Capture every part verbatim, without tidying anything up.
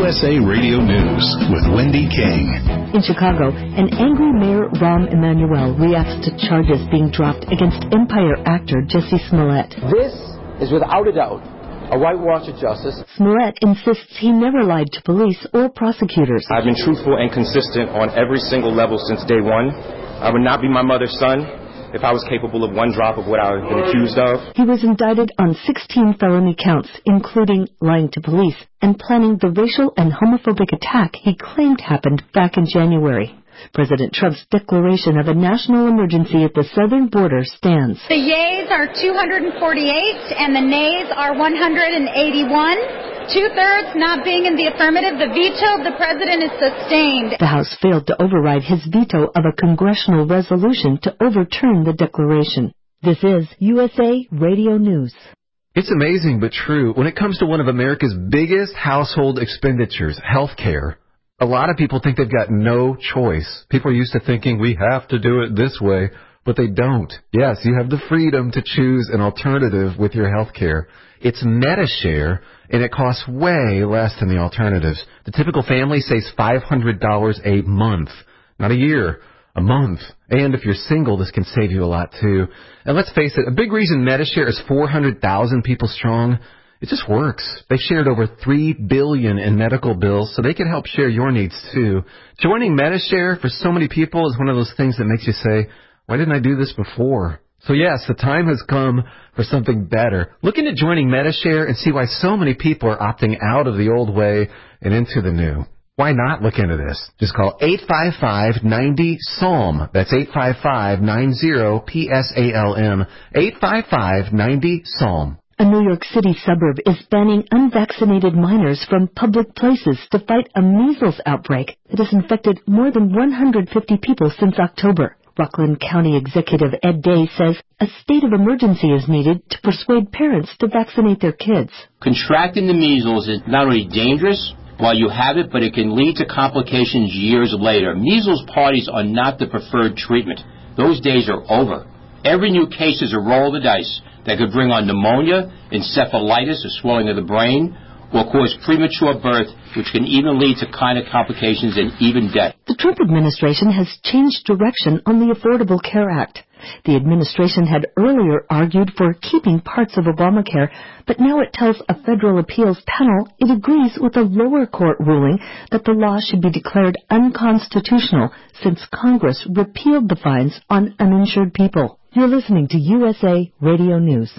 S A Radio News with Wendy King. In Chicago, an angry Mayor Rahm Emanuel reacts to charges being dropped against Empire actor Jussie Smollett. This is without a doubt a whitewash of justice. Smollett insists he never lied to police or prosecutors. I've been truthful and consistent on every single level since day one. I would not be my mother's son if I was capable of one drop of what I've been accused of. He was indicted on sixteen felony counts, including lying to police and planning the racial and homophobic attack he claimed happened back in January. President Trump's declaration of a national emergency at the southern border stands. The yeas are two hundred forty-eight and the nays are one hundred eighty-one. Two-thirds not being in the affirmative, the veto of the president is sustained. The House failed to override his veto of a congressional resolution to overturn the declaration. This is U S A Radio News. It's amazing but true. When it comes to one of America's biggest household expenditures, health care, a lot of people think they've got no choice. People are used to thinking we have to do it this way, but they don't. Yes, you have the freedom to choose an alternative with your health care. It's Medi-Share, and it costs way less than the alternatives. The typical family saves five hundred dollars a month, not a year, a month. And if you're single, this can save you a lot, too. And let's face it, a big reason Medi-Share is four hundred thousand people strong, it just works. They've shared over three billion dollars in medical bills, so they can help share your needs, too. Joining Medi-Share for so many people is one of those things that makes you say, why didn't I do this before? So yes, the time has come for something better. Look into joining Medi-Share and see why so many people are opting out of the old way and into the new. Why not look into this? Just call eight five five, nine zero, S A L M. That's eight five five, nine zero, P S A L M. eight five five, nine zero, S A L M. A New York City suburb is banning unvaccinated minors from public places to fight a measles outbreak that has infected more than one hundred fifty people since October. Rockland County Executive Ed Day says a state of emergency is needed to persuade parents to vaccinate their kids. Contracting the measles is not only dangerous while you have it, but it can lead to complications years later. Measles parties are not the preferred treatment. Those days are over. Every new case is a roll of the dice that could bring on pneumonia, encephalitis, or swelling of the brain, or cause premature birth, which can even lead to kind of complications and even death. The Trump administration has changed direction on the Affordable Care Act. The administration had earlier argued for keeping parts of Obamacare, but now it tells a federal appeals panel it agrees with a lower court ruling that the law should be declared unconstitutional since Congress repealed the fines on uninsured people. You're listening to U S A Radio News.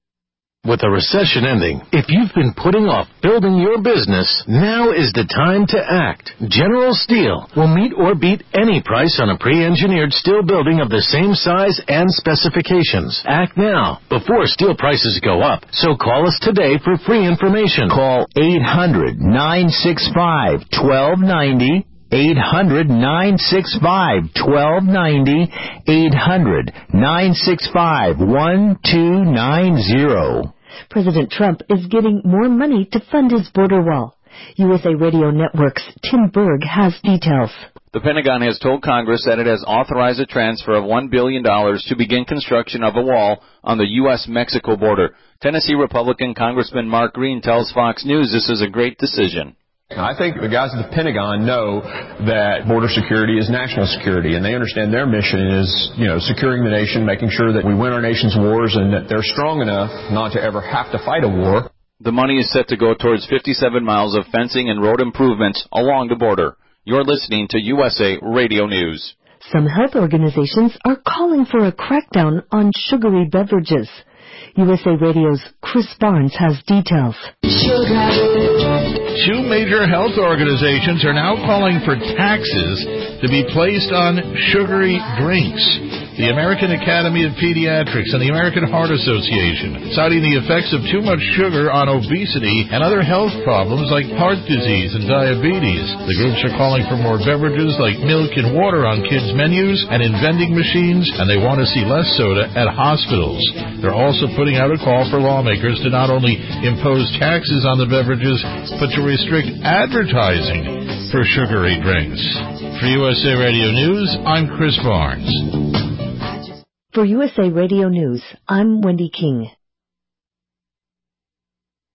With the recession ending, if you've been putting off building your business, now is the time to act. General Steel will meet or beat any price on a pre-engineered steel building of the same size and specifications. Act now, before steel prices go up. So call us today for free information. Call eight hundred, nine six five, one two nine zero. eight hundred, nine six five, one two nine zero. eight hundred, nine six five, one two nine zero. President Trump is getting more money to fund his border wall. U S A Radio Network's Tim Berg has details. The Pentagon has told Congress that it has authorized a transfer of one billion dollars to begin construction of a wall on the U S Mexico border. Tennessee Republican Congressman Mark Green tells Fox News this is a great decision. I think the guys at the Pentagon know that border security is national security, and they understand their mission is, you know, securing the nation, making sure that we win our nation's wars and that they're strong enough not to ever have to fight a war. The money is set to go towards fifty-seven miles of fencing and road improvements along the border. You're listening to U S A Radio News. Some health organizations are calling for a crackdown on sugary beverages. U S A Radio's Chris Barnes has details. Two major health organizations are now calling for taxes to be placed on sugary drinks. The American Academy of Pediatrics and the American Heart Association, citing the effects of too much sugar on obesity and other health problems like heart disease and diabetes. The groups are calling for more beverages like milk and water on kids' menus and in vending machines, and they want to see less soda at hospitals. They're also putting out a call for lawmakers to not only impose taxes on the beverages, but to restrict advertising for sugary drinks. For U S A Radio News, I'm Chris Barnes. For U S A Radio News, I'm Wendy King.